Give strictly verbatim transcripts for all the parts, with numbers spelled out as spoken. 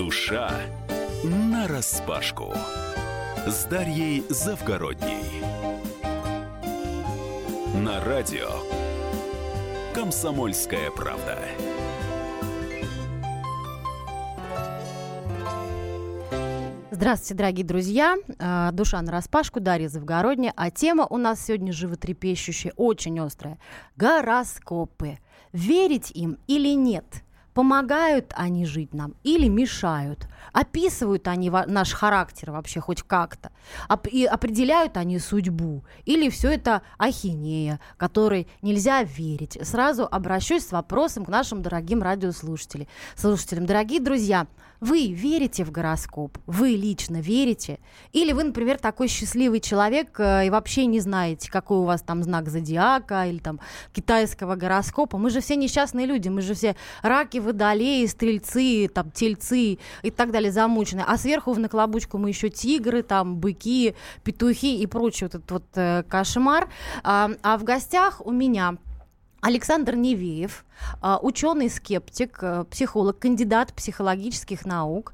Душа нараспашку. С Дарьей Завгородней. На радио «Комсомольская правда». Здравствуйте, дорогие друзья. Душа нараспашку, Дарья Завгородняя. А тема у нас сегодня животрепещущая, очень острая. Гороскопы. Верить им или нет? Помогают они жить нам или мешают? Описывают они наш характер вообще хоть как-то? И определяют они судьбу? Или все это ахинея, которой нельзя верить? Сразу обращусь с вопросом к нашим дорогим радиослушателям. Слушателям, дорогие друзья, вы верите в гороскоп? Вы лично верите? Или вы, например, такой счастливый человек и вообще не знаете, какой у вас там знак зодиака или там китайского гороскопа? Мы же все несчастные люди, мы же все раки, водолеи, стрельцы, там, тельцы и так далее замучены. А сверху в наклобучку мы еще тигры, там, быки, петухи и прочий вот этот вот э, кошмар. А, а в гостях у меня Александр Невеев, ученый-скептик, психолог, кандидат психологических наук.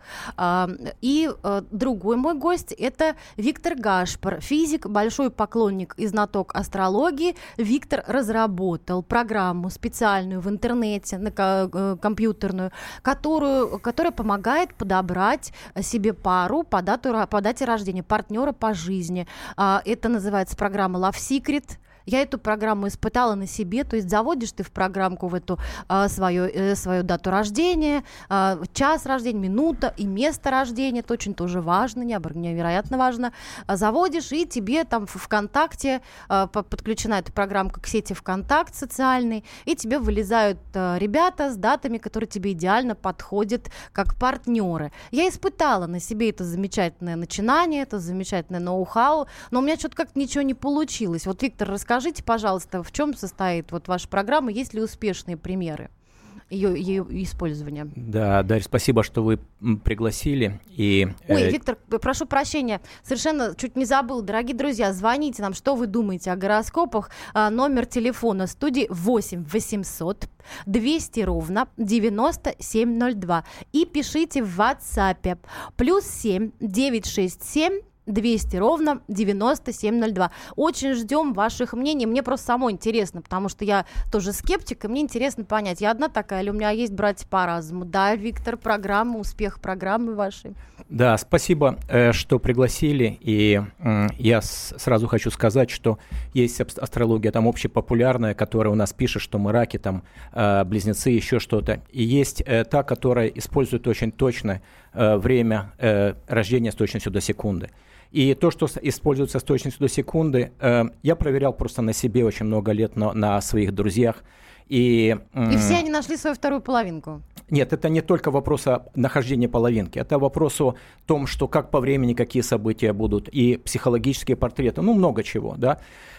И другой мой гость – это Виктор Гашпар, физик, большой поклонник и знаток астрологии. Виктор разработал программу специальную в интернете, компьютерную, которую, которая помогает подобрать себе пару по, дату, по дате рождения, партнера по жизни. Это называется программа Love Secret. Я эту программу испытала на себе, то есть заводишь ты в программку в эту а, свою, э, свою дату рождения, а, час рождения, минута и место рождения, это очень тоже важно, невероятно важно, а, заводишь, и тебе там в ВКонтакте а, подключена эта программка к сети ВКонтакт социальной, и тебе вылезают а, ребята с датами, которые тебе идеально подходят как партнеры. Я испытала на себе это замечательное начинание, это замечательное ноу-хау, но у меня что-то как-то ничего не получилось. Вот, Виктор, расскажи. Скажите, пожалуйста, в чем состоит вот ваша программа, есть ли успешные примеры ее, ее использования? Да, Дарья, спасибо, что вы пригласили. И, Ой, э... Виктор, прошу прощения, совершенно чуть не забыл. Дорогие друзья, звоните нам, что вы думаете о гороскопах. А, номер телефона студии восемь восемьсот двести ровно девяносто семь ноль два. И пишите в WhatsApp плюс семь девятьсот шестьдесят семь двести ровно девяносто семь ноль два. Очень ждем ваших мнений. Мне просто самой интересно, потому что я тоже скептик, и мне интересно понять, я одна такая или у меня есть братья по разуму? Да, Виктор, программа, успех программы вашей. Да, спасибо, что пригласили. И я сразу хочу сказать, что есть астрология там общепопулярная, которая у нас пишет, что мы раки, там близнецы, еще что-то. И есть та, которая использует очень точно время рождения с точностью до секунды. И то, что используется с точностью до секунды, э, я проверял просто на себе очень много лет, на, на своих друзьях. И, э, и все они нашли свою вторую половинку? Нет, это не только вопрос о нахождении половинки, это вопрос о том, что как по времени, какие события будут, и психологические портреты, ну много чего, да.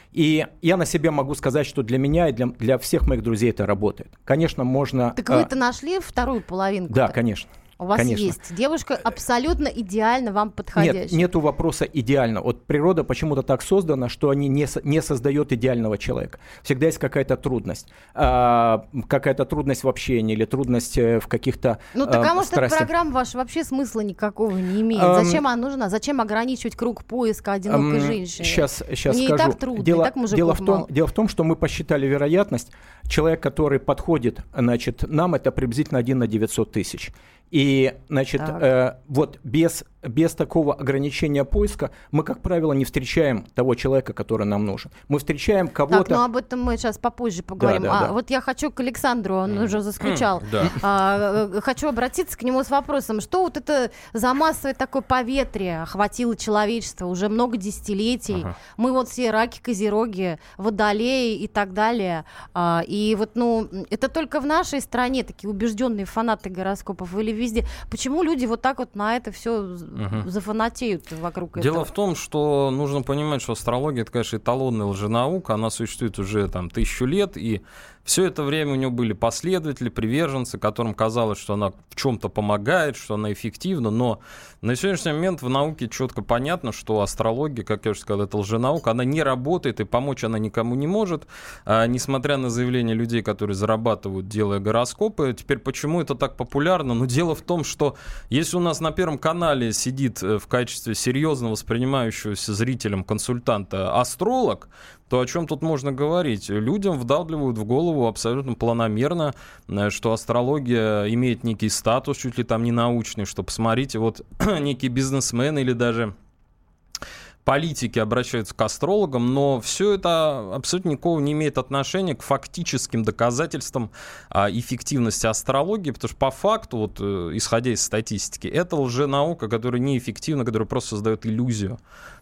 И я на себе могу сказать, что для меня и для, для всех моих друзей это работает. Конечно, можно... Так вы-то э, нашли вторую половинку? Да, конечно. У вас Конечно. Есть девушка абсолютно идеально вам подходящая. Нет, нету вопроса идеально. Вот природа почему-то так создана, что они не, не создает идеального человека. Всегда есть какая-то трудность. А, какая-то трудность в общении или трудность в каких-то Ну так а, а может страстях. эта программа ваша вообще смысла никакого не имеет? Um, Зачем она нужна? Зачем ограничивать круг поиска одинокой um, женщины? Сейчас, сейчас Мне скажу. и так трудно, дело, и так мужиков дело, в том, мало. дело в том, что мы посчитали вероятность. Человек, который подходит, значит, нам, это приблизительно один на девятьсот тысяч. И, значит, э, вот без, без такого ограничения поиска мы, как правило, не встречаем того человека, который нам нужен. Мы встречаем кого-то... Так, ну об этом мы сейчас попозже поговорим. Да, да, а да. Вот я хочу к Александру, он mm. уже заскучал. Mm, да. а, хочу обратиться к нему с вопросом, что вот это за массовое такое поветрие охватило человечество уже много десятилетий. Ага. Мы вот все раки, козероги, водолеи и так далее. А, и вот, ну, это только в нашей стране такие убежденные фанаты гороскопов или везде. Почему люди вот так вот на это все угу. зафанатеют вокруг Дело этого? в том, что нужно понимать, что астрология — это, конечно, эталонная лженаука, она существует уже там тысячу лет, и Все это время у него были последователи, приверженцы, которым казалось, что она в чем-то помогает, что она эффективна, но на сегодняшний момент в науке четко понятно, что астрология, как я уже сказал, это лженаука, она не работает, и помочь она никому не может, а, несмотря на заявления людей, которые зарабатывают, делая гороскопы. Теперь почему это так популярно? Ну, дело в том, что если у нас на Первом канале сидит в качестве серьезно воспринимающегося зрителем консультанта астролог, то о чем тут можно говорить? Людям вдалбливают в голову абсолютно планомерно, что астрология имеет некий статус, чуть ли там не научный, что, посмотрите, вот некие бизнесмены или даже политики обращаются к астрологам, но все это абсолютно никакого не имеет отношения к фактическим доказательствам а, эффективности астрологии, потому что по факту, вот, исходя из статистики, это лженаука, которая неэффективна, которая просто создает иллюзию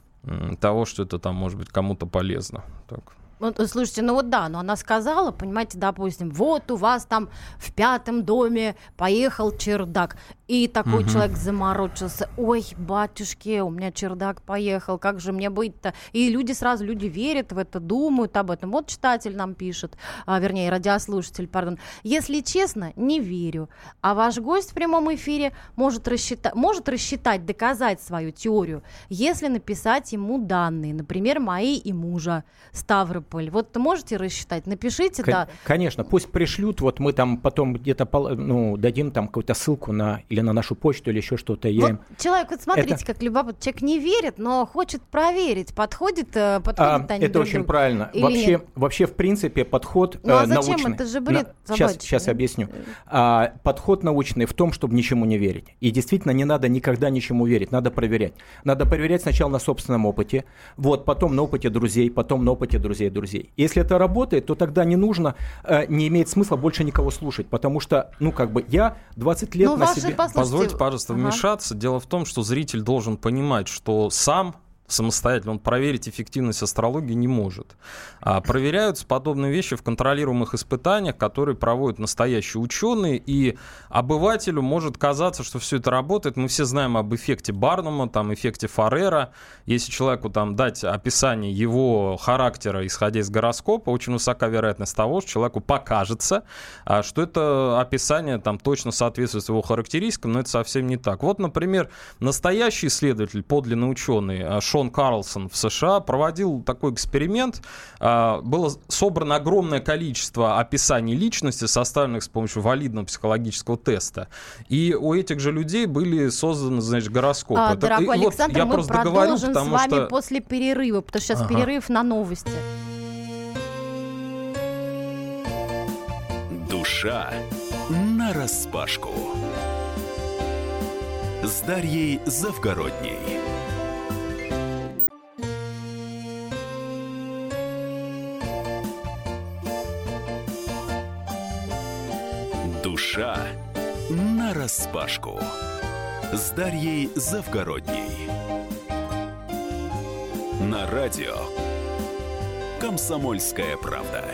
того, что это там может быть кому-то полезно. Так. Вот, слушайте, ну вот да, но она сказала, понимаете, допустим, вот у вас там в пятом доме поехал чердак, и такой угу. человек заморочился, ой, батюшки, у меня чердак поехал, как же мне быть-то? И люди сразу, люди верят в это, думают об этом. Вот читатель нам пишет, а, вернее, радиослушатель, пардон. Если честно, не верю. А ваш гость в прямом эфире может рассчитать, может рассчитать, доказать свою теорию, если написать ему данные, например, мои и мужа, Ставрополь. Вот можете рассчитать? Напишите, Кон- да. Конечно, пусть пришлют, вот мы там потом где-то ну, дадим там какую-то ссылку на или на нашу почту, или еще что-то. Я вот им... человек, вот смотрите, это... как любопытно, человек не верит, но хочет проверить, подходит, подходит а, они это друг очень другу. правильно. Вообще, вообще, в принципе, подход ну, а э, зачем? научный. Это же бред на... Сейчас, собачий, сейчас да? объясню. А, подход научный в том, чтобы ничему не верить. И действительно, не надо никогда ничему верить, надо проверять. Надо проверять сначала на собственном опыте, вот, потом на опыте друзей, потом на опыте друзей друзей. Если это работает, то тогда не нужно, э, не имеет смысла больше никого слушать, потому что, ну, как бы, я двадцать лет ну, на ваши, себе... Позвольте, пожалуйста, ага. вмешаться. Дело в том, что зритель должен понимать, что сам самостоятельно он проверить эффективность астрологии не может. А проверяются подобные вещи в контролируемых испытаниях, которые проводят настоящие ученые, и обывателю может казаться, что все это работает. Мы все знаем об эффекте Барнума, там, эффекте Фаррера. Если человеку там, дать описание его характера, исходя из гороскопа, очень высока вероятность того, что человеку покажется, что это описание там, точно соответствует его характеристикам, но это совсем не так. Вот, например, настоящий исследователь, подлинный ученый Шон Карлсон в США проводил такой эксперимент. Было собрано огромное количество описаний личности, составленных с помощью валидного психологического теста. И у этих же людей были созданы, значит, гороскопы. А, так, дорогой и, Александр, вот, я мы просто продолжим договорю, с вами что... после перерыва, потому что сейчас ага. перерыв на новости. Душа нараспашку. С Дарьей Завгородней. Душа нараспашку. С Дарьей Завгородней. На радио «Комсомольская правда».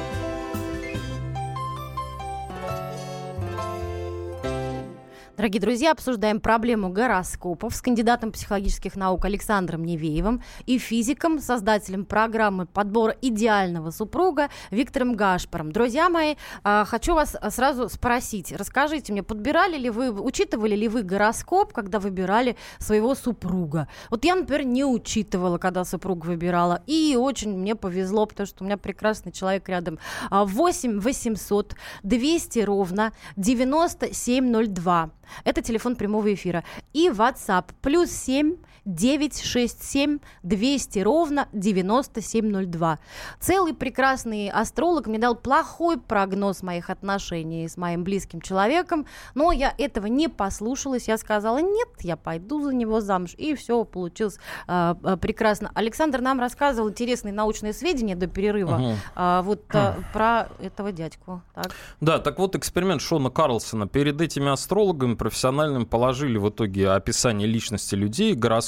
Дорогие друзья, обсуждаем проблему гороскопов с кандидатом психологических наук Александром Невеевым и физиком, создателем программы подбора идеального супруга Виктором Гашпаром. Друзья мои, хочу вас сразу спросить, расскажите мне, подбирали ли вы, учитывали ли вы гороскоп, когда выбирали своего супруга? Вот я, например, не учитывала, когда супруга выбирала, и очень мне повезло, потому что у меня прекрасный человек рядом. восемь восемьсот двести ровно девяносто семь ноль два. Это телефон прямого эфира. И WhatsApp плюс семь девятьсот шестьдесят семь двести ровно девяносто семь ноль два. Целый прекрасный астролог мне дал плохой прогноз моих отношений с моим близким человеком, но я этого не послушалась. Я сказала, нет, я пойду за него замуж. И все получилось э, э, прекрасно. Александр нам рассказывал интересные научные сведения до перерыва угу. э, вот э, про этого дядьку. Так. Да, так вот эксперимент Шона Карлсона. Перед этими астрологами профессиональными положили в итоге описание личности людей, гороскоп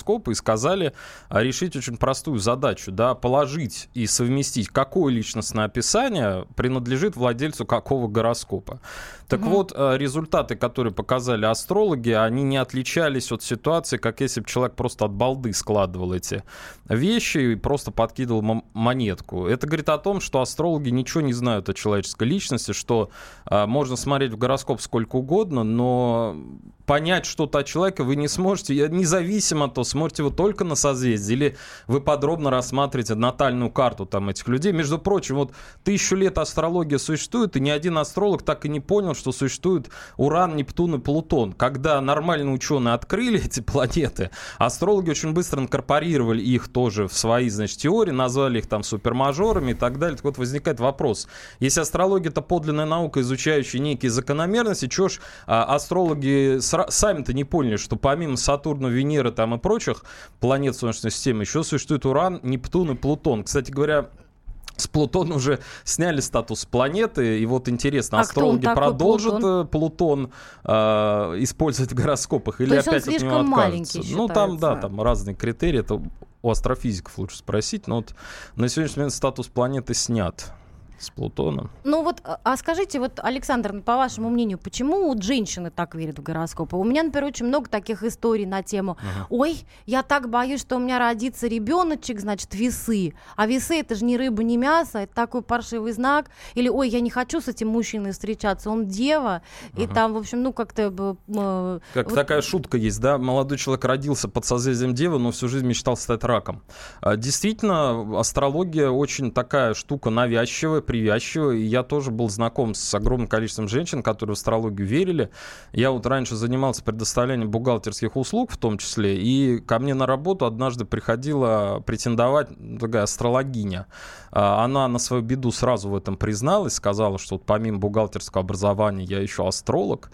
гороскопы и сказали решить очень простую задачу, да, положить и совместить, какое личностное описание принадлежит владельцу какого гороскопа. Так mm-hmm. вот, результаты, которые показали астрологи, они не отличались от ситуации, как если бы человек просто от балды складывал эти вещи и просто подкидывал м- монетку. Это говорит о том, что астрологи ничего не знают о человеческой личности, что э, можно смотреть в гороскоп сколько угодно, но понять что-то о человеке вы не сможете, независимо от того, смотрите вы только на созвездие, или вы подробно рассматриваете натальную карту там, этих людей. Между прочим, вот тысячу лет астрология существует, и ни один астролог так и не понял, что существует Уран, Нептун и Плутон. Когда нормальные ученые открыли эти планеты, астрологи очень быстро инкорпорировали их тоже в свои, значит, теории, назвали их там супермажорами и так далее. Так вот возникает вопрос, если астрология — это подлинная наука, изучающая некие закономерности, чего ж а, астрологи сра- сами-то не поняли, что помимо Сатурна, Венеры там и прочих планет Солнечной системы еще существует Уран, Нептун и Плутон. Кстати говоря, с Плутона уже сняли статус планеты, и вот интересно, а астрологи продолжат Плутон, Плутон э, использовать в гороскопах или опять от него откажутся? Ну там, да, там разные критерии, это у астрофизиков лучше спросить, но вот на сегодняшний момент статус планеты снят с Плутоном. Ну вот, а скажите, вот, Александр, по вашему мнению, почему вот женщины так верят в гороскопы? У меня, например, очень много таких историй на тему: uh-huh. ой, я так боюсь, что у меня родится ребеночек, значит, весы. А весы — это же ни рыба, ни мясо, это такой паршивый знак. Или, ой, я не хочу с этим мужчиной встречаться, он дева. Uh-huh. И там, в общем, ну как-то... Э, как вот... такая шутка есть, да? Молодой человек родился под созвездием Девы, но всю жизнь мечтал стать раком. Действительно, астрология очень такая штука навязчивая, привязчивый, и я тоже был знаком с огромным количеством женщин, которые в астрологию верили. Я вот раньше занимался предоставлением бухгалтерских услуг в том числе, и ко мне на работу однажды приходила претендовать такая астрологиня. Она на свою беду сразу в этом призналась, сказала, что вот помимо бухгалтерского образования я еще астролог.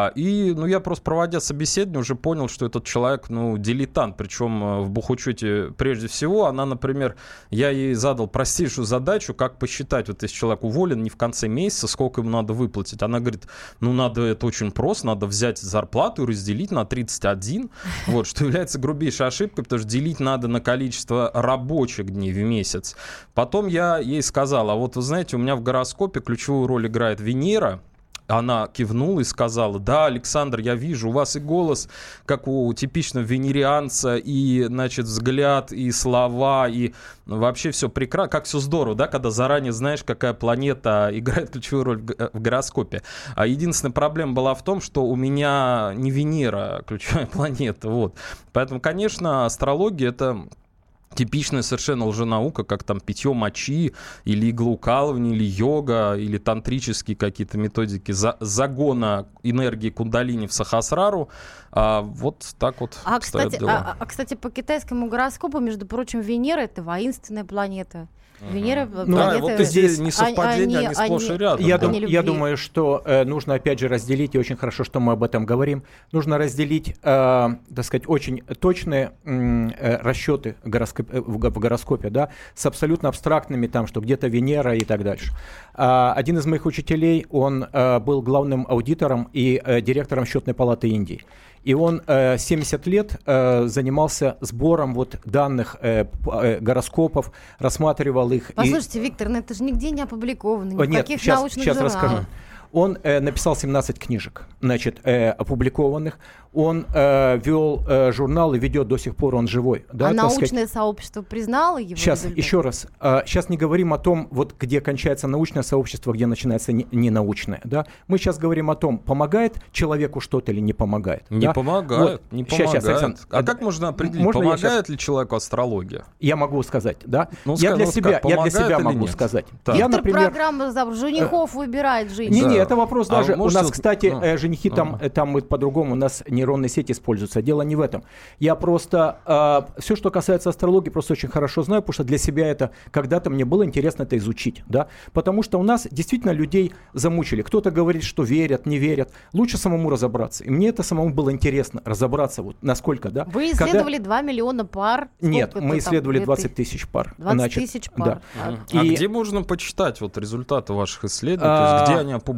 И ну, я просто, проводя собеседование, уже понял, что этот человек, ну, дилетант, причем в бухучете прежде всего. Она, например, я ей задал простейшую задачу, как посчитать, вот если человек уволен не в конце месяца, сколько ему надо выплатить. Она говорит, ну, надо, это очень просто, надо взять зарплату и разделить на тридцать один, вот, что является грубейшей ошибкой, потому что делить надо на количество рабочих дней в месяц. Потом я ей сказал, а вот вы знаете, у меня в гороскопе ключевую роль играет Венера. Она кивнула и сказала, да, Александр, я вижу, у вас и голос, как у типичного венерианца, и, значит, взгляд, и слова, и вообще все прекрасно, как все здорово, да, когда заранее знаешь, какая планета играет ключевую роль в гороскопе. А единственная проблема была в том, что у меня не Венера ключевая планета, вот. Поэтому, конечно, астрология — это... типичная совершенно лженаука, как там питье мочи, или иглоукалывание, или йога, или тантрические какие-то методики за, загона энергии кундалини в сахасрару. А, вот так вот а, обстоят кстати, дела. А, а, кстати, по китайскому гороскопу, между прочим, Венера — это воинственная планета. Венера, uh-huh. планета... Да, вот здесь несовпадения, они, они сплошь они, и рядом. Я, да. дум, я думаю, что э, нужно опять же разделить, и очень хорошо, что мы об этом говорим, нужно разделить, э, так сказать, очень точные э, расчеты гороскоп, э, в, в гороскопе, да, с абсолютно абстрактными, там, что где-то Венера и так дальше. А, один из моих учителей, он э, был главным аудитором и э, директором Счетной палаты Индии. И он э, семьдесят лет э, занимался сбором вот данных э, э, гороскопов, рассматривал их. Послушайте, и... Виктор, ну это же нигде не опубликовано, ни в Нет, каких сейчас, научных сейчас журналах. Расскажу. Он э, написал семнадцать книжек, значит, э, опубликованных. Он э, вел э, журнал и ведет до сих пор, он живой. Да, а научное сказать. сообщество признало его? Сейчас, результат? еще раз. Э, сейчас не говорим о том, вот, где кончается научное сообщество, где начинается не, ненаучное. Да? Мы сейчас говорим о том, помогает человеку что-то или не помогает. Не да? помогает, вот. не помогает. Сейчас, сейчас, Александр, а как можно определить, можно помогает сейчас... ли человеку астрология? Я могу сказать, да. Ну, я, для ну, себя, я для себя могу нет? сказать. Так. Я, Виктор, например... программа женихов выбирает женщин. Не-не, да. это вопрос даже... А у нас, что... кстати, ну. женихи там, uh-huh. там мы по-другому, у нас нейронные сети используются. Дело не в этом. Я просто э, все, что касается астрологии, просто очень хорошо знаю, потому что для себя это когда-то мне было интересно это изучить, да, потому что у нас действительно людей замучили. Кто-то говорит, что верят, не верят. Лучше самому разобраться. И мне это самому было интересно разобраться, вот насколько, да. Вы исследовали когда... два миллиона пар? Нет, мы исследовали двадцать тысяч пар. двадцать тысяч пар. Да. Uh-huh. А и... где можно почитать вот результаты ваших исследований? То есть, где они опубликованы?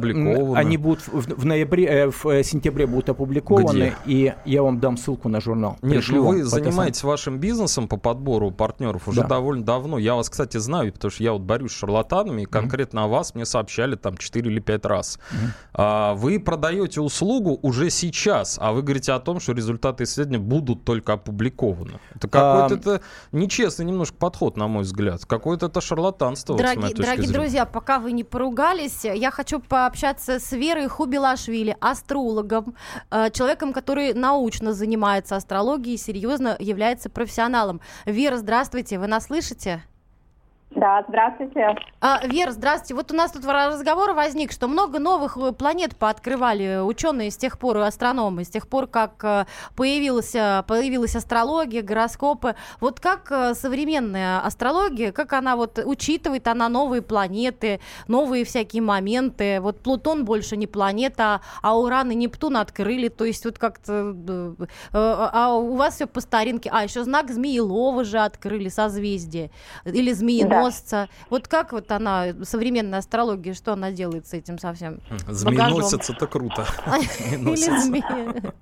опубликованы. Они будут в, в ноябре, в сентябре будут опубликованы, Где? И я вам дам ссылку на журнал. Нет, Пришлю вы вам занимаетесь вашим бизнесом по подбору партнеров уже да. довольно давно. Я вас, кстати, знаю, потому что я вот борюсь с шарлатанами, и конкретно mm-hmm. о вас мне сообщали там четыре или пять раз. Mm-hmm. А, вы продаете услугу уже сейчас, а вы говорите о том, что результаты исследования будут только опубликованы. Это какой-то а... это нечестный немножко подход, на мой взгляд. Какое-то это шарлатанство. Дорогие, вот, дорогие зрения. друзья, пока вы не поругались, я хочу пообщаться с Верой Хубилашвили, астрологом, человеком, который научно занимается астрологией, серьезно является профессионалом. Вера, здравствуйте, вы нас слышите? Да, здравствуйте. А, Вера, здравствуйте. Вот у нас тут разговор возник, что много новых планет пооткрывали ученые с тех пор, и астрономы, с тех пор, как появилась, появилась астрология, гороскопы. Вот как современная астрология, как она вот учитывает она новые планеты, новые всякие моменты. Вот Плутон больше не планета, а Уран и Нептун открыли, то есть вот как-то... А у вас все по старинке. А, еще знак Змеелова же открыли, созвездие. Или Змееносец. Да. Вот как вот она, современная астрология, что она делает с этим совсем? Змееносец — это круто. Или змея.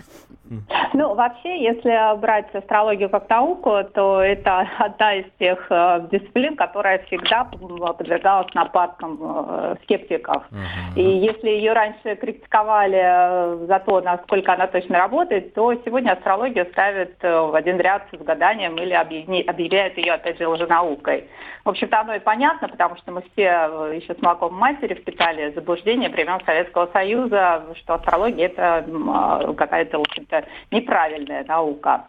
Ну, вообще, если брать астрологию как науку, то это одна из тех э, дисциплин, которая всегда подвергалась нападкам э, скептиков. Uh-huh. И если ее раньше критиковали за то, насколько она точно работает, то сегодня астрологию ставят в один ряд с гаданием или объявляют ее, опять же, лженаукой. В общем-то, оно и понятно, потому что мы все еще с молоком матери впитали заблуждение времен Советского Союза, что астрология – это какая-то, в общем-то, неправильная наука.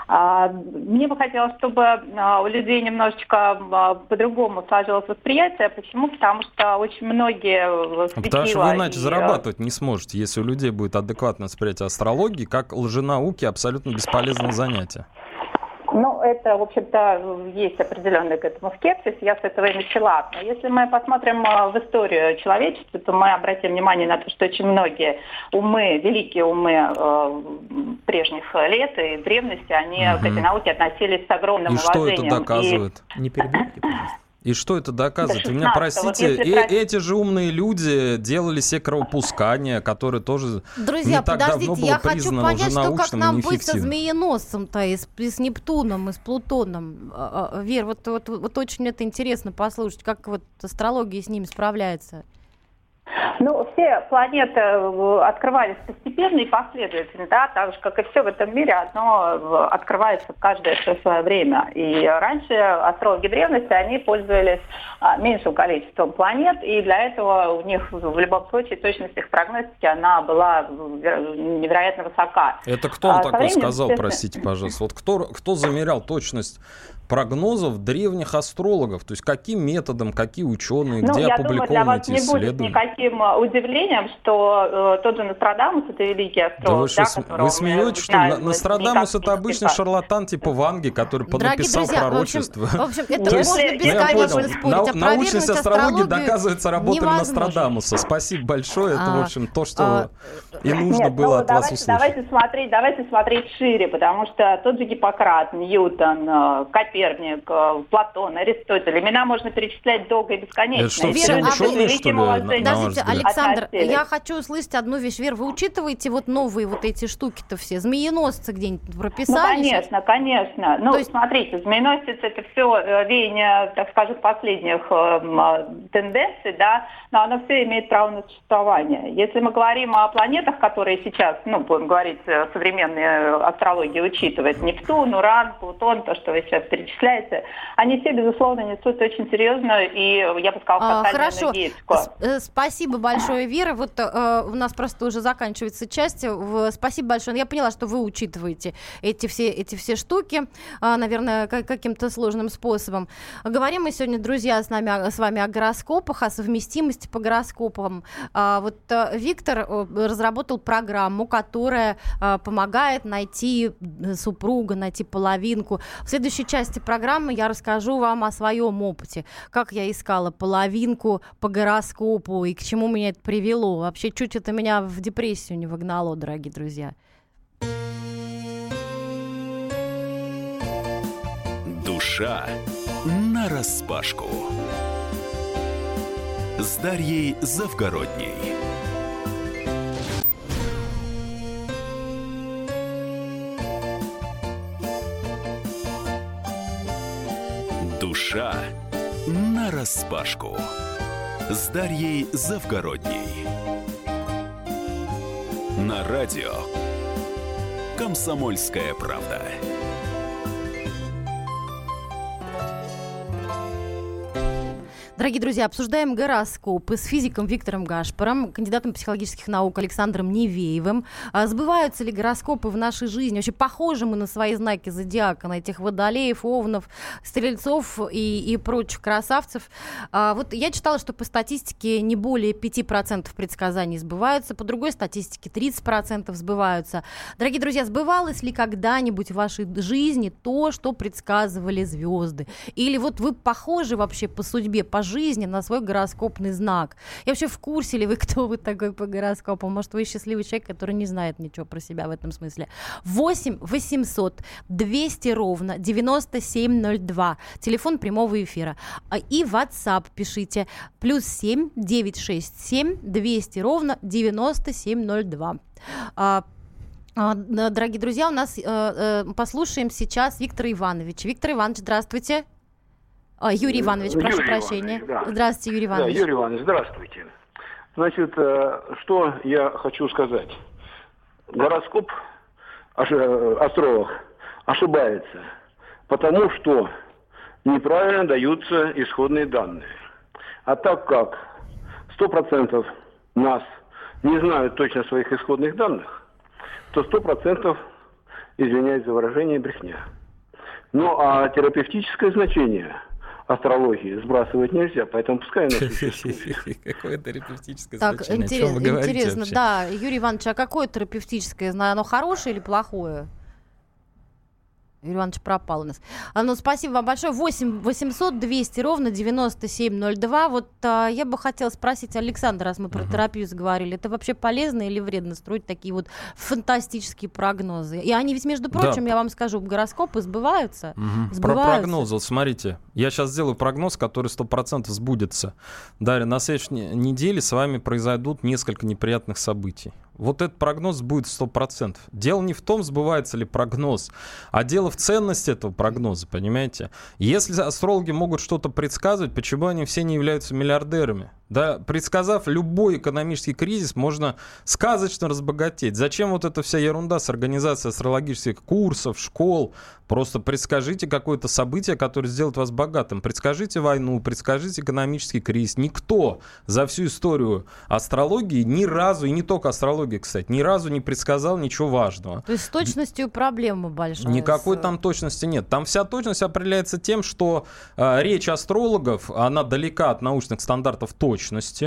Мне бы хотелось, чтобы у людей немножечко по-другому сложилось восприятие. Почему? Потому что очень многие светила... Потому что вы иначе и... зарабатывать не сможете, если у людей будет адекватное восприятие астрологии, как лженауки абсолютно бесполезное занятие. Ну, это, в общем-то, есть определенный к этому скепсис, я с этого и начала. Но если мы посмотрим в историю человечества, то мы обратим внимание на то, что очень многие умы, великие умы э, прежних лет и древности, они угу. к этой науке относились с огромным и уважением. И что это доказывает? И... Не перебивайте, пожалуйста. И что это доказывает? Вы меня простите, вот э- эти же умные люди делали все кровопускания, которые тоже Друзья, не так подождите, давно было я признано хочу понять, что как нам и быть со Змееносцем-то, и с, и с Нептуном, и с Плутоном. Вер, вот, вот, вот очень это интересно послушать, как вот астрология с ними справляется. Ну, все планеты открывались постепенно и последовательно, да, так же, как и все в этом мире, одно открывается каждое в свое время. И раньше астрологи древности, они пользовались меньшим количеством планет, и для этого у них в любом случае точность их прогностики, она была невероятно высока. Это кто он а такой сказал, простите, пожалуйста? Вот кто, кто замерял точность прогнозов древних астрологов? То есть каким методом, какие ученые, ну, где опубликованы эти исследования? Я думаю, для вас не будет никаким удивлением, что э, тот же Нострадамус, это великий астролог. Да вы, да, что, вы смеетесь, что Нострадамус это обычный шарлатан типа Ванги, который понаписал пророчество? В общем, это можно бесконечно спорить. Научность астрологии доказывается работами Нострадамуса. Спасибо большое. Это, в общем, то, что и нужно было от вас услышать. Давайте смотреть, давайте смотреть шире, потому что тот же Гиппократ, Ньютон, Коперник, Платон, Аристотель. Имена можно перечислять долго и бесконечно. Это что, все ученые, что ли? Подождите, Александр, я хочу услышать одну вещь. Вер, вы учитываете вот новые вот эти штуки-то все? Змееносцы где-нибудь прописали? Ну, конечно, конечно. Ну, есть... смотрите, змееносец — это все веяние, так скажем, последних э, тенденций, да, но оно все имеет право на существование. Если мы говорим о планетах, которые сейчас, ну, будем говорить, современная астрология учитывает, Нептун, Уран, Плутон, то, что вы сейчас перечисляете, они все, безусловно, несут очень серьезную и, я бы сказала, фатальную энергетику. Спасибо большое, Вера. Вот э, у нас просто уже заканчивается часть. В, спасибо большое. Я поняла, что вы учитываете эти все, эти все штуки, э, наверное, как, каким-то сложным способом. Говорим мы сегодня, друзья, с, нами, с вами о гороскопах, о совместимости по гороскопам. Э, вот э, Виктор э, разработал программу, которая э, помогает найти супруга, найти половинку. В следующей части программы я расскажу вам о своем опыте, как я искала половинку по гороскопу и к чему меня это привело. Вообще, чуть это меня в депрессию не вогнало, дорогие друзья. Душа нараспашку. с Дарьей Завгородней. Душа нараспашку с Дарьей Завгородней. На радио «Комсомольская правда». Дорогие друзья, обсуждаем гороскопы с физиком Виктором Гашпаром, кандидатом психологических наук Александром Невеевым. А сбываются ли гороскопы в нашей жизни? Вообще похожи мы на свои знаки зодиака, на этих водолеев, овнов, стрельцов и, и прочих красавцев. А вот я читала, что по статистике не более пять процентов предсказаний сбываются, по другой статистике тридцать процентов сбываются. Дорогие друзья, сбывалось ли когда-нибудь в вашей жизни то, что предсказывали звезды? Или вот вы похожи вообще по судьбе, по жизни на свой гороскопный знак? И вообще в курсе ли вы, кто вы такой по гороскопу? Может, вы счастливый человек, который не знает ничего про себя в этом смысле? восемь восемьсот двести ровно девяносто семь ноль два. Телефон прямого эфира. И WhatsApp пишите. Плюс семь девятьсот шестьдесят семь двести ровно девяносто семь ноль два. Дорогие друзья, у нас послушаем сейчас Виктора Ивановича. Виктор Иванович, здравствуйте. А, Юрий Иванович, прошу Юрий прощения. Иванович, да. Здравствуйте, Юрий Иванович. Да, Юрий Иванович, здравствуйте. Значит, что я хочу сказать. Гороскоп, астролог, ошибается, потому что неправильно даются исходные данные. А так как сто процентов нас не знают точно своих исходных данных, то сто процентов, извиняюсь за выражение, брехня. Ну, а терапевтическое значение астрологии сбрасывать нельзя, поэтому пускай она существует. Какое терапевтическое так, значение? интерес, О чем вы говорите интересно, вообще? Да, Юрий Иванович, а какое терапевтическое? Оно хорошее или плохое? Юрий Иванович пропал у нас. А, ну, спасибо вам большое. восемь восемьсот двести ровно девяносто семь ноль два. Вот а, я бы хотела спросить Александра, раз мы про uh-huh. терапию заговорили, это вообще полезно или вредно строить такие вот фантастические прогнозы? И они ведь, между прочим, да. я вам скажу, гороскопы сбываются. Uh-huh. сбываются. Про прогнозы, вот смотрите, я сейчас сделаю прогноз, который сто процентов сбудется. Дарья, на следующей неделе с вами произойдут несколько неприятных событий. Вот этот прогноз будет сто процентов. Дело не в том, сбывается ли прогноз, а дело в ценности этого прогноза, понимаете? Если астрологи могут что-то предсказывать, почему они все не являются миллиардерами? Да, предсказав любой экономический кризис, можно сказочно разбогатеть. Зачем вот эта вся ерунда с организацией астрологических курсов, школ? Просто предскажите какое-то событие, которое сделает вас богатым. Предскажите войну, предскажите экономический кризис. Никто за всю историю астрологии ни разу, и не только астрологии, кстати, ни разу не предсказал ничего важного. То есть с точностью проблема большая. Никакой там точности нет. Там вся точность определяется тем, что э, речь астрологов, она далека от научных стандартов точности.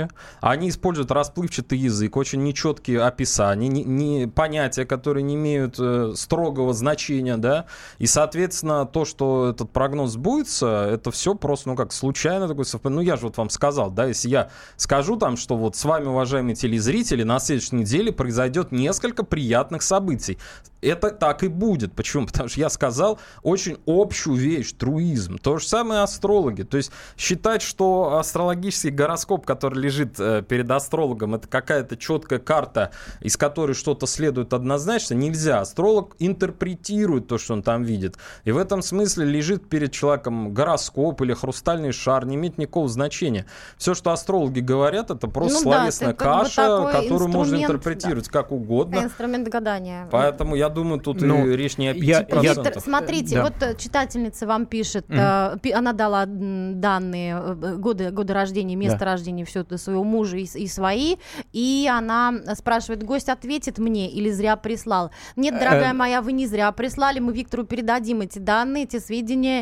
Они используют расплывчатый язык, очень нечеткие описания, не, не, понятия, которые не имеют э, строгого значения, да, и, соответственно, то, что этот прогноз сбудется, это все просто, ну, как случайно такое совпадение. Ну, я же вот вам сказал, да, если я скажу там, что вот с вами, уважаемые телезрители, на следующей неделе произойдет несколько приятных событий. Это так и будет. Почему? Потому что я сказал очень общую вещь, труизм. То же самое астрологи. То есть считать, что астрологический гороскоп, который лежит э, перед астрологом, это какая-то четкая карта, из которой что-то следует однозначно, нельзя. Астролог интерпретирует то, что он там видит. И в этом смысле лежит перед человеком гороскоп или хрустальный шар, не имеет никакого значения. Все, что астрологи говорят, это просто ну, словесная да, каша, которую можно интерпретировать да. как угодно. Инструмент гадания. Поэтому я думаю, тут ну, и речь не о пяти процентах. Я, Виктор, смотрите, да. вот читательница вам пишет, mm-hmm. э, она дала данные, годы, годы рождения, место да. рождения, все это своего мужа и, и свои, и она спрашивает, гость ответит мне или зря прислал? Нет, дорогая моя, вы не зря прислали, мы Виктору передадим эти данные, эти сведения,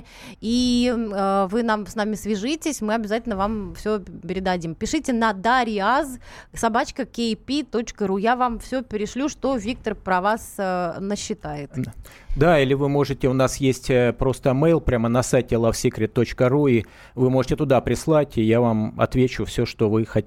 и э, вы нам, с нами свяжитесь, мы обязательно вам все передадим. Пишите на дариаз собачка кей пи точка ру, я вам все перешлю, что Виктор про вас э, насчитает. Да, или вы можете, у нас есть просто mail прямо на сайте лавсекрет точка ру, и вы можете туда прислать, и я вам отвечу все, что вы хотите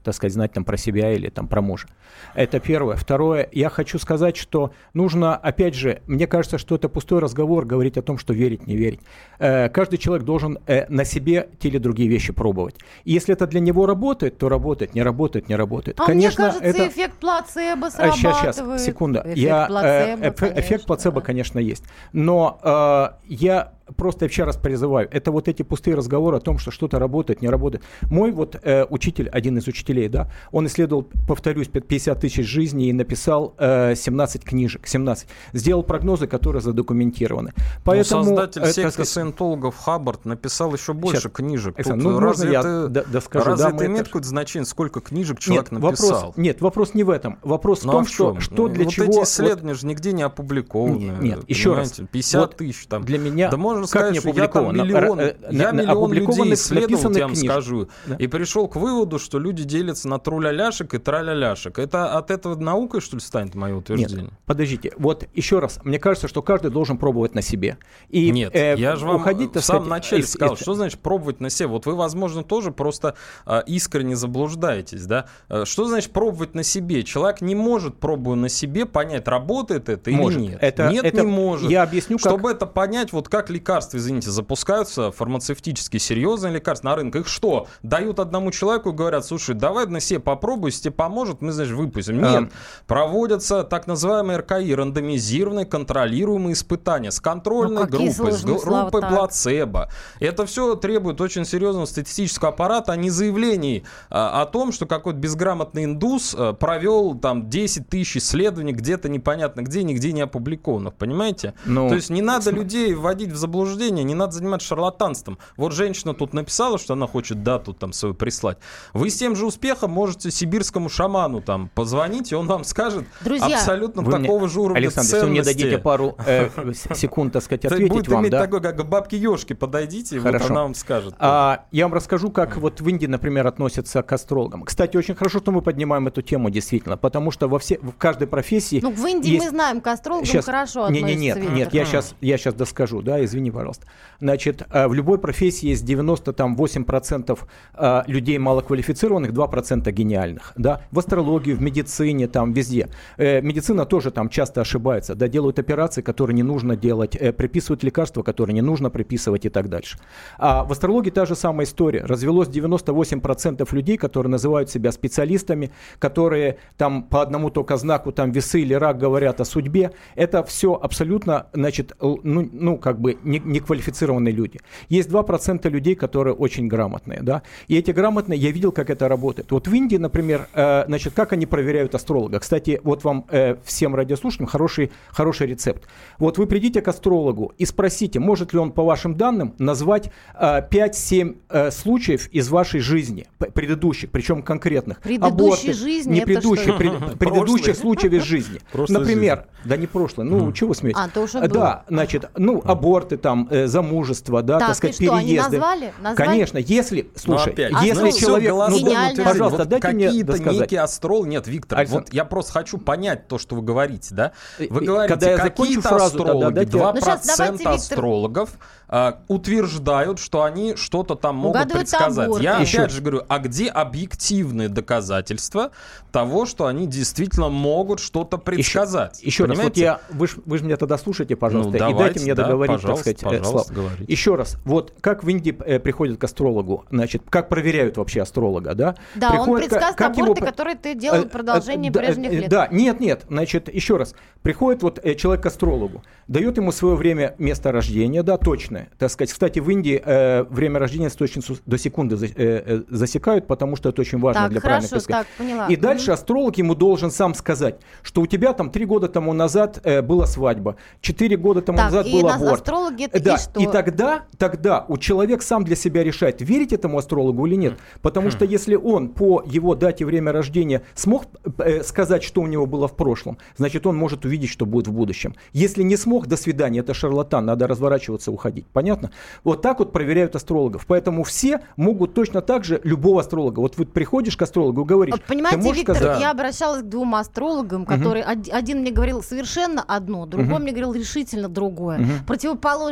так сказать, знать там про себя или там про мужа. Это первое. Второе, я хочу сказать, что нужно, опять же, мне кажется, что это пустой разговор говорить о том, что верить, не верить. Э, каждый человек должен э, на себе те или другие вещи пробовать. И если это для него работает, то работает, не работает, не работает. А конечно, мне кажется, это... эффект плацебо срабатывает. Сейчас, сейчас, секунда. Эффект я, плацебо, э, эф, эффект плацебо, да. Конечно, есть. Но э, я просто еще раз призываю, это вот эти пустые разговоры о том, что что-то работает, не работает. Мой вот э, учитель, один из учителей, да, он исследовал, повторюсь, пятьдесят тысяч жизней и написал э, семнадцать книжек, семнадцать. Сделал прогнозы, которые задокументированы. Поэтому, создатель э, секты сказать, саентологов Хаббард написал еще больше сейчас, книжек. Александр, ну, разве можно это, я д- доскажу? разве да, это имеет это... какое-то значение, сколько книжек человек нет, написал? Вопрос, нет, вопрос не в этом. Вопрос ну, в том, а в что, что для вот чего... эти исследования вот... же нигде не опубликованы. Нет, нет еще раз. пятьдесят вот тысяч там. Для меня... Да можно как сказать, не что я там миллион, на, я на, миллион людей исследовал, я вам книжек. скажу, да. И пришел к выводу, что люди делятся на труля-ляшек и траля-ляшек. Это от этого наукой, что ли, станет мое утверждение? Нет, подождите. Вот еще раз. Мне кажется, что каждый должен пробовать на себе. И, Нет, э, я же вам уходить, в самом сказать, начале из, сказал, из... что значит пробовать на себе. Вот вы, возможно, тоже просто э, искренне заблуждаетесь. Да? Что значит пробовать на себе? Человек не может, пробуя на себе, понять, работает это может. или нет. Это, нет, это... не может. Я объясню, как... Чтобы это понять, вот как лекарства, извините, запускаются, фармацевтически серьезные лекарства на рынок, их что? Дают одному человеку и говорят, слушай, давай на себе попробуй, если тебе поможет, мы, значит, выпустим. Нет. А... Проводятся так называемые эр ка и, рандомизированные, контролируемые испытания с контрольной ну, группой, с группой плацебо. Это все требует очень серьезного статистического аппарата, а не заявлений а, о том, что какой-то безграмотный индус а, провел там десять тысяч исследований где-то непонятно где, нигде не опубликованных, понимаете? Ну, то есть не надо см... людей вводить в заблуждение, не надо заниматься шарлатанством. Вот женщина тут написала, что она хочет дату там свою прислать. Вы с тем же успехом можете сибирскому шаману там позвонить, и он вам скажет Друзья, абсолютно такого мне, же уровня Александр, ценности. если вы мне дадите пару э, секунд, так сказать, ответить будет вам, иметь да? такой, как бабки-ешки, подойдите, и вот она вам скажет. А, я вам расскажу, как вот в Индии, например, относятся к астрологам. Кстати, очень хорошо, что мы поднимаем эту тему, действительно, потому что во все, в каждой профессии... Ну, в Индии есть... мы знаем, к астрологам сейчас... хорошо относятся. Не, не, нет, нет, я сейчас, я сейчас доскажу, да, извини, пожалуйста. Значит, в любой профессии есть девяносто восемь процентов людей малоквалифицированных, два процента гениальных, да, в астрологии, в медицине, там, везде. Медицина тоже там часто ошибается, да, делают операции, которые не нужно делать, приписывают лекарства, которые не нужно приписывать и так дальше. А в астрологии та же самая история. Развелось девяносто восемь процентов людей, которые называют себя специалистами, которые там по одному только знаку там весы или рак говорят о судьбе. Это все абсолютно, значит, ну, ну как бы не, неквалифицированные люди. Есть два процента людей, которые очень грамотные, да, и эти грамотные, я видел, как это работает. Вот в Индии, например, э, значит, как они проверяют астролога. Кстати, вот вам э, всем радиослушателям хороший, хороший рецепт. Вот вы придите к астрологу и спросите, может ли он, по вашим данным, назвать э, пять-семь э, случаев из вашей жизни, предыдущих, причем конкретных. Предыдущей Аборты, жизни? Не предыдущих, пред, предыдущих случаев из жизни. Например, да не прошлое, ну, чего вы смеетесь? А, то уже да, значит, ну, аборты там, э, замужество, да, так, так сказать, и что, переезды. Они назвали? Назвали? Конечно, если, слушай, опять, если ну, человек, ну, гениально. пожалуйста, вот дайте мне досказать. Некие астрологи, нет, Виктор, Александр. вот я просто хочу понять то, что вы говорите, да? Вы И, говорите, когда я закончу какие-то фразу, астрологи, дайте... два процента ну, сейчас, давайте, астрологов а, утверждают, что они что-то там могут Угадывают предсказать. аборты. Я Еще. опять же говорю, а где объективные доказательства того, что они действительно могут что-то предсказать? Еще, еще раз, вот я, вы же вы меня тогда слушайте, пожалуйста, ну, давайте, и дайте мне договорить, да, так сказать, пожалуйста, Слав. Еще раз, вот как в Индии э, приходят к астрологу, значит, как проверяют вообще астролога, да? Да, приходят, он предсказывает как, аборты, его... которые ты делал в продолжении да, прежних лет. Да, нет, нет, значит, еще раз, приходит вот э, человек к астрологу, дает ему свое время, место рождения, да, точное, так сказать. Кстати, в Индии э, время рождения с точностью до секунды за, э, э, засекают, потому что это очень важно так, для хорошо, правильной предсказки. Так, поняла. И дальше mm-hmm. астролог ему должен сам сказать, что у тебя там три года тому назад э, была свадьба, четыре года тому так, назад и был нас аборт. Астрологи это да, и что? И тогда, тогда у человека сам для себя решает, верить этому астрологу или нет. Потому что если он по его дате, время рождения смог э, сказать, что у него было в прошлом, значит, он может увидеть, что будет в будущем. Если не смог, до свидания, это шарлатан, надо разворачиваться, уходить. Понятно? Вот так вот проверяют астрологов. Поэтому все могут точно так же любого астролога. Вот ты приходишь к астрологу и говоришь... Понимаете, Виктор, сказать... я обращалась к двум астрологам, которые... Uh-huh. Один мне говорил совершенно одно, другой uh-huh. мне говорил решительно другое. Uh-huh. Противоположные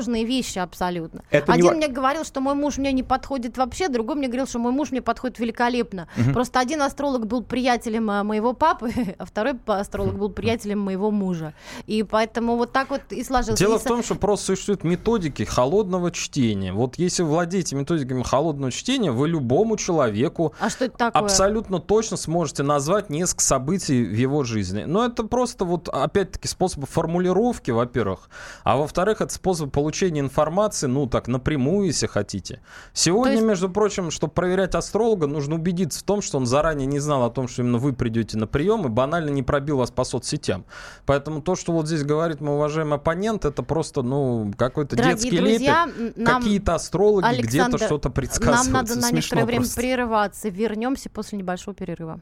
противоположные вещи абсолютно. Это один не... мне говорил, что мой муж мне не подходит вообще, другой мне говорил, что мой муж мне подходит великолепно. Угу. Просто один астролог был приятелем моего папы, а второй астролог был приятелем моего мужа. И поэтому вот так вот и сложилось. Дело и... в том, что просто существуют методики холодного чтения. Вот если владеете методиками холодного чтения, вы любому человеку а что это такое? Абсолютно точно сможете назвать несколько событий в его жизни. Но это просто вот, опять-таки, способ формулировки, во-первых. А во-вторых, это способ получения информации, ну так, напрямую, если хотите. Сегодня, есть... между прочим, чтобы проверять астролога, нужно убедиться в том, что он заранее не знал о том, что именно вы придете на прием, и банально не пробил вас по соцсетям. Поэтому то, что вот здесь говорит мой уважаемый оппонент, это просто, ну, какой-то Дорогие детский друзья, лепет. нам... Какие-то астрологи Александр, где-то что-то предсказывают. Нам надо на некоторое время просто. прерываться. Вернемся после небольшого перерыва.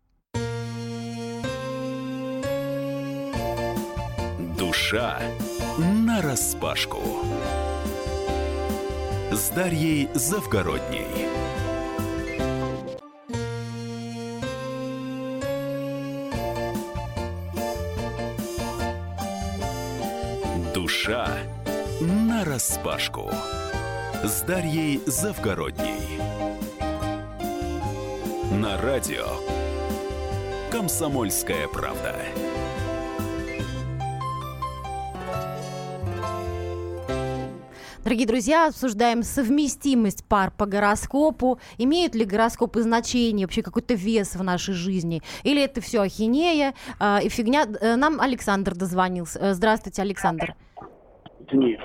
Душа нараспашку. С Дарьей Завгородней. Душа нараспашку. С Дарьей Завгородней. На радио «Комсомольская правда». Дорогие друзья, обсуждаем совместимость пар по гороскопу. Имеют ли гороскопы значение, вообще какой-то вес в нашей жизни? Или это все ахинея э, и фигня? Нам Александр дозвонился. Здравствуйте, Александр. Нет.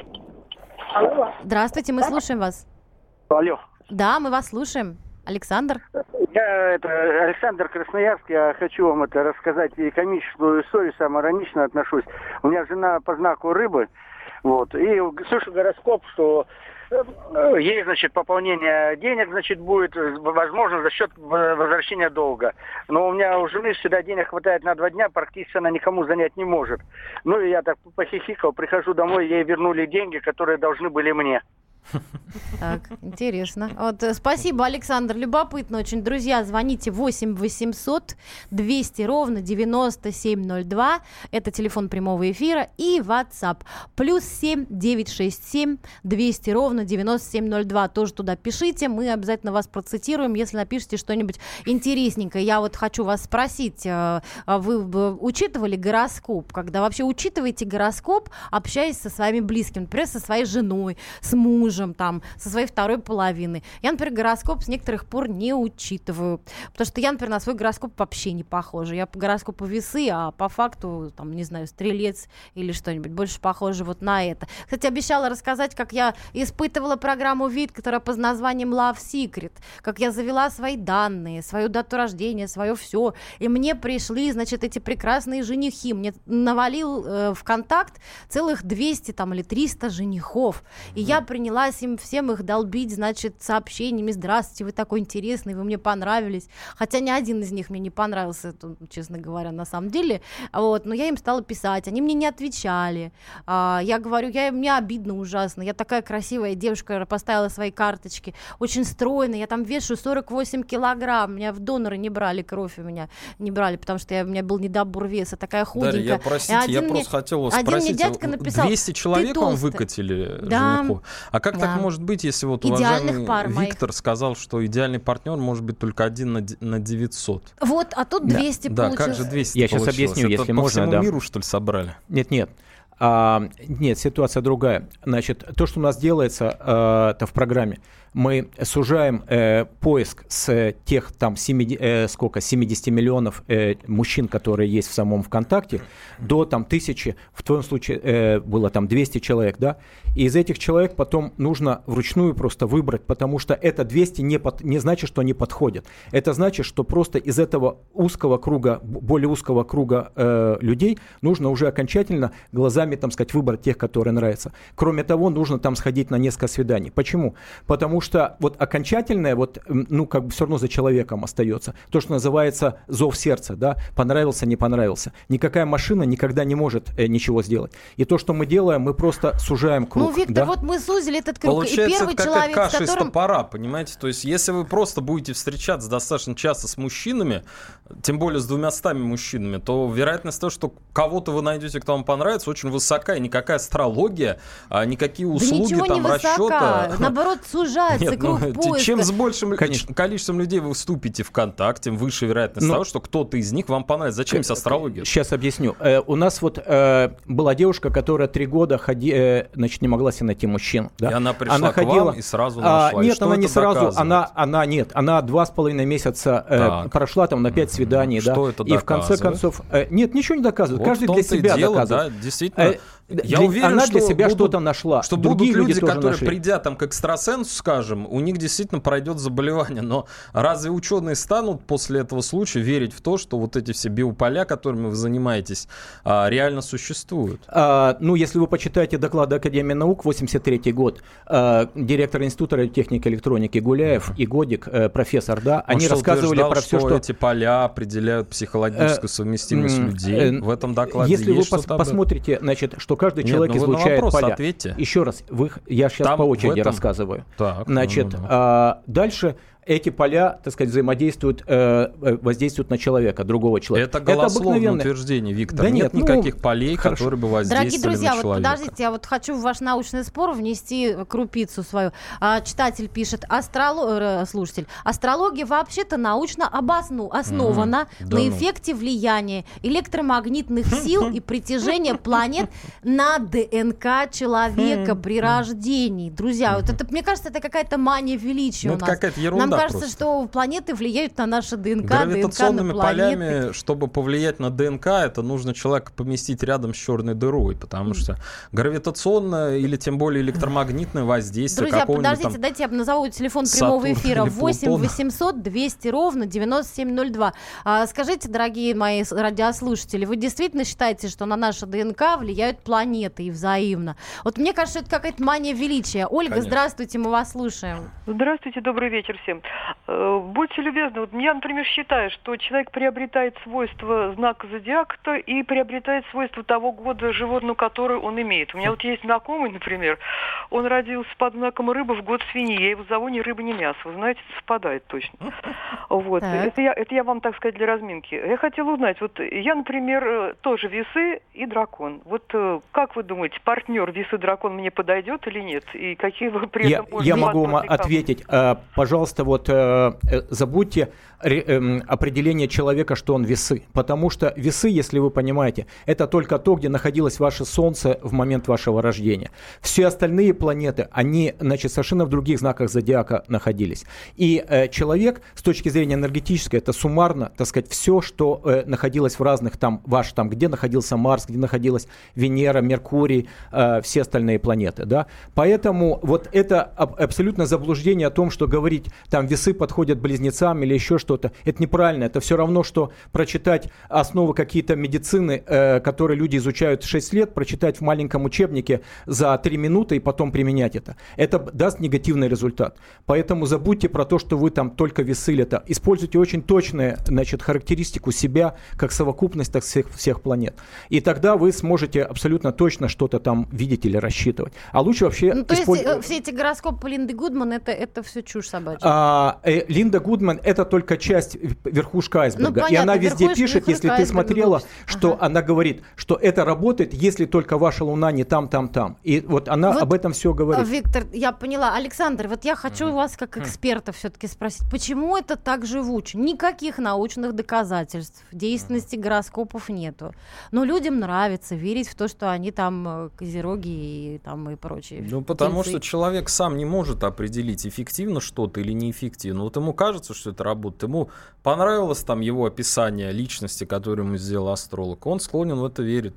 Алло. Здравствуйте, мы слушаем вас. Алло. Да, мы вас слушаем. Александр? Я, это, Александр Красноярск, я хочу вам это рассказать и комическую историю, сам иронично отношусь. У меня жена по знаку рыбы, вот, и слышу гороскоп, что ей, значит, пополнение денег, значит, будет, возможно, за счет возвращения долга. Но у меня у жены всегда денег хватает на два дня, практически она никому занять не может. Ну, и я так похихикал, прихожу домой, ей вернули деньги, которые должны были мне. Так, интересно. Вот, спасибо, Александр. Любопытно очень. Друзья, звоните восемь восемьсот двести ровно девяносто семь ноль два. Это телефон прямого эфира. И WhatsApp. Плюс семь девятьсот шестьдесят семь двести ровно девяносто семь ноль два. Тоже туда пишите. Мы обязательно вас процитируем, если напишите что-нибудь интересненькое. Я вот хочу вас спросить. Вы учитывали гороскоп? Когда вообще учитываете гороскоп, общаясь со своими близкими? Например, со своей женой, с мужем, там, со своей второй половиной. Я, например, гороскоп с некоторых пор не учитываю, потому что я, например, на свой гороскоп вообще не похожа. Я по гороскопу весы, а по факту, там, не знаю, стрелец или что-нибудь, больше похоже вот на это. Кстати, обещала рассказать, как я испытывала программу ВИД, которая под названием Love Secret, как я завела свои данные, свою дату рождения, свое все, и мне пришли, значит, эти прекрасные женихи. Мне навалил э, в контакт целых двести там, или триста женихов, и я приняла им всем их долбить, значит, сообщениями: здравствуйте, вы такой интересный, вы мне понравились. Хотя ни один из них мне не понравился, честно говоря, на самом деле. Вот, но я им стала писать, они мне не отвечали. А, я говорю, я, мне обидно ужасно. Я такая красивая девушка, поставила свои карточки, очень стройная, я там вешу сорок восемь килограмм, меня в доноры не брали, кровь у меня не брали, потому что я, у меня был недобор веса, такая худенькая. Дарья, я, простите, я мне, просто хотел вас один спросить, мне дядька написал, двести человек вам выкатили, да. женихов? А как Да. так может быть, если вот Идеальных уважаемый пар Виктор моих. сказал, что идеальный партнер может быть только один на, на девятьсот? Вот, а тут двести Да, получилось. как же двести Я сейчас получилось? объясню, Это если по можно, всему да. миру, что ли, собрали? Нет, нет. А, нет, ситуация другая. Значит, то, что у нас делается а, это в программе, мы сужаем э, поиск с тех там семьдесят, э, сколько, семьдесят миллионов э, мужчин, которые есть в самом ВКонтакте, до там тысячи, в твоем случае э, было там двести человек, да, и из этих человек потом нужно вручную просто выбрать, потому что это двести не, под, не значит, что они подходят. Это значит, что просто из этого узкого круга, более узкого круга э, людей нужно уже окончательно глазами, там сказать, выбрать тех, которые нравятся. Кроме того, нужно там сходить на несколько свиданий. Почему? Потому потому что вот окончательное, вот, ну, как бы все равно за человеком остается. То, что называется зов сердца, да, понравился, не понравился. Никакая машина никогда не может э, ничего сделать. И то, что мы делаем, мы просто сужаем круг. Ну, Виктор, да? вот мы сузили этот круг. Получается, и первый это человек, как каша с которым... из топора, понимаете? То есть, если вы просто будете встречаться достаточно часто с мужчинами, тем более с двумястами мужчинами, то вероятность того, что кого-то вы найдете, кто вам понравится, очень высока. И никакая астрология, никакие услуги, да там, не расчета... Наоборот, сужается Нет, круг ну, поиска. Чем с большим Конечно. количеством людей вы вступите в контакт, тем выше вероятность Но... того, что кто-то из них вам понравится. Зачем здесь астрология? Сейчас объясню. Э, у нас вот э, была девушка, которая три года ходи, э, значит, не могла себе найти мужчин. Да? И она пришла она к ходила... вам и сразу нашла. А, и нет, что она это не сразу. доказывает? Она, она нет. Она два с половиной месяца э, прошла там на пять свиданий. Что да? это И в конце доказывает? концов... Э, нет, ничего не доказывает. Вот Каждый в для том-то и себя дело, доказывает. да, действительно. Э, Я для, уверен, она для что себя будут, что-то нашла. Что Другие будут люди, тоже которые, нашли. придя там к экстрасенсу, скажем, у них действительно пройдет заболевание. Но разве ученые станут после этого случая верить в то, что вот эти все биополя, которыми вы занимаетесь, реально существуют? А, ну, если вы почитаете доклады Академии наук, восемьдесят третий год, а, директор Института радиотехники и электроники Гуляев и Годик, а, профессор, да, Он они что, рассказывали про все, что что... эти поля определяют психологическую совместимость э, людей. э, В этом докладе Если есть вы пос- что-то посмотрите, значит, что каждый Нет, человек ну вы на излучает вопрос поля. ответьте. Еще раз, вы, я сейчас Там по в очереди этом- рассказываю. Так, Значит, ну, ну, ну. а, дальше эти поля, так сказать, взаимодействуют, э, воздействуют на человека, другого человека. Это голословное обыкновенное- утверждение, Виктор. Да нет нет, ну, никаких полей, хорошо. которые бы Дорогие воздействовали друзья, на вот человека. подождите, я вот хочу в ваш научный спор внести крупицу свою. А, читатель пишет, астроло... слушатель, астрология вообще-то научно обосну... основана Мгм. Да на ну. эффекте влияния электромагнитных сил и притяжения планет на ДНК человека при рождении. Друзья, вот это, мне кажется, это какая-то мания величия Ну, у это нас. какая-то ерунда Нам кажется, просто. что планеты влияют на наше ДНК, ДНК на Гравитационными планеты. полями, чтобы повлиять на ДНК, это нужно человека поместить рядом с черной дырой, потому что гравитационное или тем более электромагнитное воздействие Друзья, какого-нибудь подождите, там... дайте я назову телефон прямого Сатурна эфира или восемь Плутона. восемьсот двести ровно девяносто семь ноль два. А, скажите, дорогие мои с- радиослушатели, вы действительно считаете, что на наше ДНК влияют планеты и взаимно? Вот мне кажется, это какая-то мания величия. Ольга, Конечно. здравствуйте, мы вас слушаем. Здравствуйте, добрый вечер всем. Э, Будьте любезны, вот я, например, считаю, что человек приобретает свойства знака зодиака и приобретает свойства того года животного, который он имеет. У меня вот есть знакомый, например, он родился под знаком рыбы в год свиньи. Я его зову ни рыба, ни мясо. Вы знаете, это совпадает точно. Вот. Так. Это я, это я вам, так сказать, для разминки. Я хотела узнать, вот я, например, э, тоже весы и дракон. Вот э, как вы думаете, партнер весы-дракон мне подойдет или нет? И какие вы при Я, этом можете я могу вам возможные ответить. А, пожалуйста, вот э, э, забудьте ре- эм, определение человека, что он весы. Потому что весы, если вы понимаете, это только то, где находилось ваше Солнце в момент вашего рождения. Все остальные планеты, они, значит, совершенно в других знаках зодиака находились. И э, человек, с точки зрения энергетической, это суммарно, так сказать, все, что э, находилось в разных там, ваш там, где находился Марс, где находилась Венера, Меркурий, э, все остальные планеты, да. Поэтому вот это аб- абсолютно заблуждение о том, что говорить, там, весы подходят близнецам или еще что-то, это неправильно. Это все равно, что прочитать основы какие-то медицины, э, которые люди изучают шесть лет, прочитать в маленьком учебнике за три минуты и потом применять это. Это даст негативный результат. Поэтому забудьте про то, что вы там только весы или это. Используйте очень точную, значит, характеристику себя, как совокупность так, всех, всех планет. И тогда вы сможете абсолютно точно что-то там видеть или рассчитывать. А лучше вообще... Ну, то использ- есть э, все эти гороскопы Линды Гудман, это, это все чушь собачья. А, э, Линда Гудман — это только часть в- верхушка айсберга. Ну, И понятно, она везде верхушка- пишет, верхушка если ты айсберга смотрела, глупость. что Ага. она говорит, что это работает, если только ваша Луна не там, там, там. И вот она Вот, об этом все А, говорит. Виктор, я поняла. Александр, вот я хочу у вас как эксперта все-таки спросить, почему это так живуче? Никаких научных доказательств действенности гороскопов нету. Но людям нравится верить в то, что они там э, козероги и там и прочие. Ну, потому тельцы. что человек сам не может определить, эффективно что-то или неэффективно. Вот ему кажется, что это работает. Ему понравилось там его описание личности, которую ему сделал астролог. Он склонен в это верить. То есть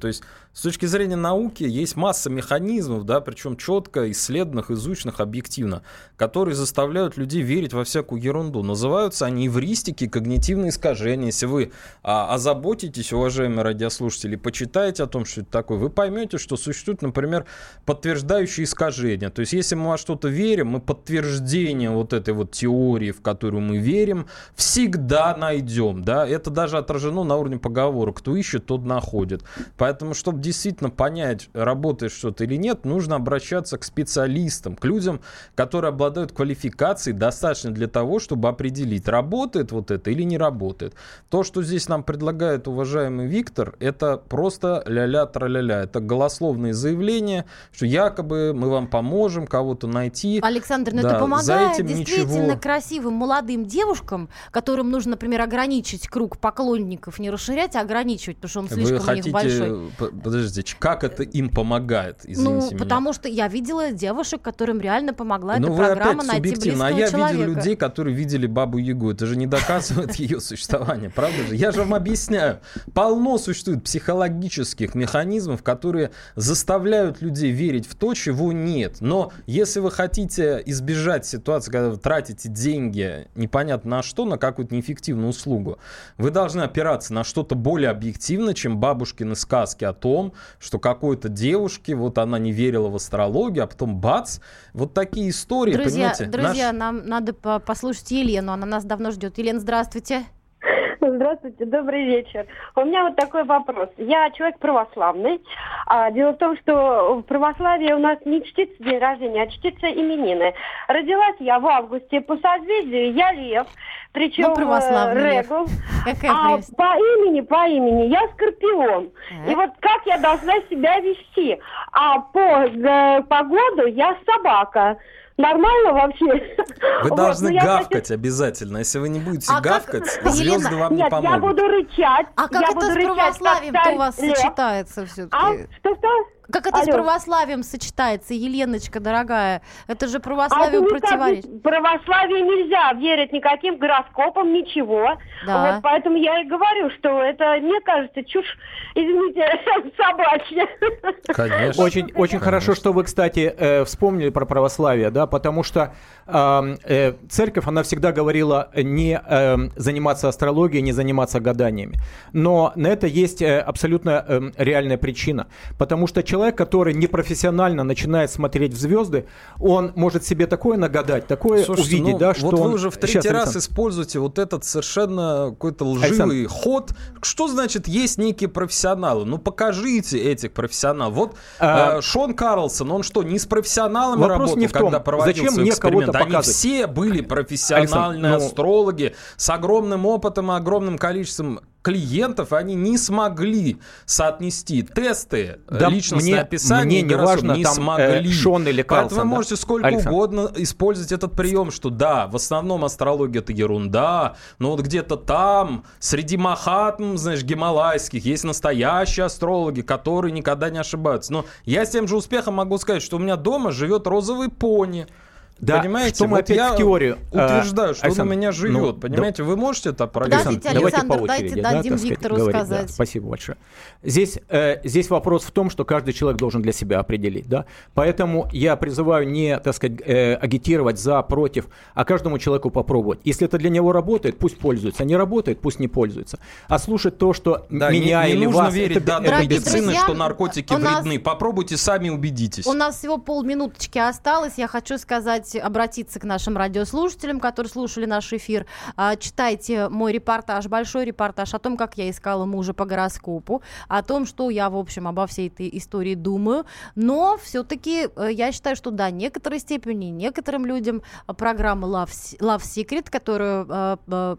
С точки зрения науки есть масса механизмов, да, причем четко исследованных, изученных объективно, которые заставляют людей верить во всякую ерунду. Называются они эвристики, когнитивные искажения. Если вы а, озаботитесь, уважаемые радиослушатели, почитаете о том, что это такое, вы поймете, что существуют, например, подтверждающие искажения. То есть если мы во что-то верим, мы подтверждение вот этой вот теории, в которую мы верим, всегда найдем. Да? Это даже отражено на уровне поговора. Кто ищет, тот находит. Поэтому, чтобы действительно понять, работает что-то или нет, нужно обращаться к специалистам, к людям, которые обладают квалификацией, достаточно для того, чтобы определить, работает вот это или не работает. То, что здесь нам предлагает уважаемый Виктор, это просто ля-ля тра-ля-ля. Это голословные заявления, что якобы мы вам поможем кого-то найти. Александр, ну да, это помогает действительно ничего... красивым молодым девушкам, которым нужно, например, ограничить круг поклонников, не расширять, а ограничивать, потому что он слишком Вы хотите... у них большой. Подождите, как это им помогает? Извините ну, меня. потому что я видела девушек, которым реально помогла ну, эта вы программа опять найти субъективно. близкого А я человека. видел людей, которые видели Бабу-Ягу. Это же не доказывает ее существование, правда же? Я же вам объясняю. Полно существует психологических механизмов, которые заставляют людей верить в то, чего нет. Но если вы хотите избежать ситуации, когда вы тратите деньги непонятно на что, на какую-то неэффективную услугу, вы должны опираться на что-то более объективное, чем бабушкины сказки о том, что какой-то девушке, вот она не верила в астрологию, а потом бац, вот такие истории, друзья, понимаете? Друзья, Наш... нам надо послушать Елену, она нас давно ждет. Елена, здравствуйте. Здравствуйте, добрый вечер. У меня вот такой вопрос. Я человек православный. А, дело в том, что в православии у нас не чтится день рождения, а чтится именины. Родилась я в августе по созвездию, я лев, причем ну, православный Регул. Какая а прелесть. по имени, по имени я Скорпион. А? И вот как я должна себя вести? А по э, погоду я собака. Нормально вообще? Вы вот, должны гавкать хочу... обязательно. Если вы не будете а гавкать, как... звезды Елена... вам Нет, не помогут. я буду рычать. А как я это буду с рычать, православием-то у вас лев. сочетается все-таки? А? Что-что? Как это Алло. с православием сочетается, Еленочка, дорогая? Это же А православию это никак противоречит. не- православию нельзя верить никаким гороскопам, ничего. Да. Вот поэтому я и говорю, что это, мне кажется, чушь, извините, собачья. Конечно. Очень, очень Конечно. хорошо, что вы, кстати, э, вспомнили про православие, да, потому что э, э, церковь, она всегда говорила не э, заниматься астрологией, не заниматься гаданиями. Но на это есть э, абсолютно э, реальная причина. Потому что человек, который непрофессионально начинает смотреть в звезды, он может себе такое нагадать, такое Слушайте, увидеть, ну, да, что вот он... вы уже в третий Сейчас, раз Александр. используете вот этот совершенно какой-то лживый Александр. ход. Что значит есть некие профессионалы? Ну покажите этих профессионалов. Вот А... э, Шон Карлсон, он что, не с профессионалами Вопрос работал, не в том, когда проводил зачем свой мне эксперимент? кого-то Они показывать? все были профессиональные Александр, ну... астрологи с огромным опытом и огромным количеством клиентов, они не смогли соотнести тесты, Да, личностное мне, описание, мне и не гороскоп, важно, не там, смогли. э, Шон или Карлсон. Поэтому вы да? можете сколько Александр. угодно использовать этот прием, что да, в основном астрология это ерунда, но вот где-то там, среди махатм, знаешь, гималайских, есть настоящие астрологи, которые никогда не ошибаются. Но я с тем же успехом могу сказать, что у меня дома живет розовый пони. Да, понимаете, что мы вот опять я в теорию. утверждаю, что Александр, он у меня живет. ну, понимаете, вы можете это опровергнуть? Подождите, Давайте Александр, по дайте очереди, дадим да, так сказать, Виктору говорить, сказать. да, спасибо большое. Здесь, э, здесь вопрос в том, что каждый человек должен для себя определить. Да? Поэтому я призываю не, так сказать, э, агитировать за, против, а каждому человеку попробовать. Если это для него работает, пусть пользуется. Не работает, пусть не пользуется. А слушать то, что Да, меня не, не или нужно вас... верить это, данным это Дорогие медицины, друзья, что наркотики у нас- вредны. Попробуйте, сами убедитесь. У нас всего полминуточки осталось. Я хочу сказать, обратиться к нашим радиослушателям, которые слушали наш эфир. А, читайте мой репортаж, большой репортаж о том, как я искала мужа по гороскопу, о том, что я, в общем, обо всей этой истории думаю. Но все-таки я считаю, что да, в некоторой степени некоторым людям программа Love, Love Secret, которую э, э,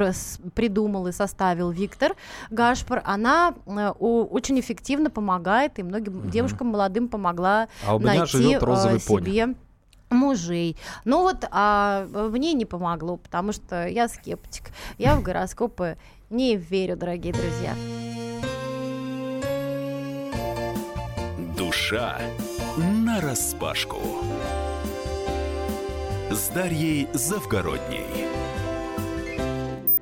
придумал и составил Виктор Гашпар, она э, очень эффективно помогает, и многим угу. девушкам молодым помогла а у меня найти живет розовый э, себе пони. мужей. Ну вот, а мне не помогло, потому что я скептик. Я в гороскопы не верю, дорогие друзья. Душа нараспашку. С Дарьей Завгородней.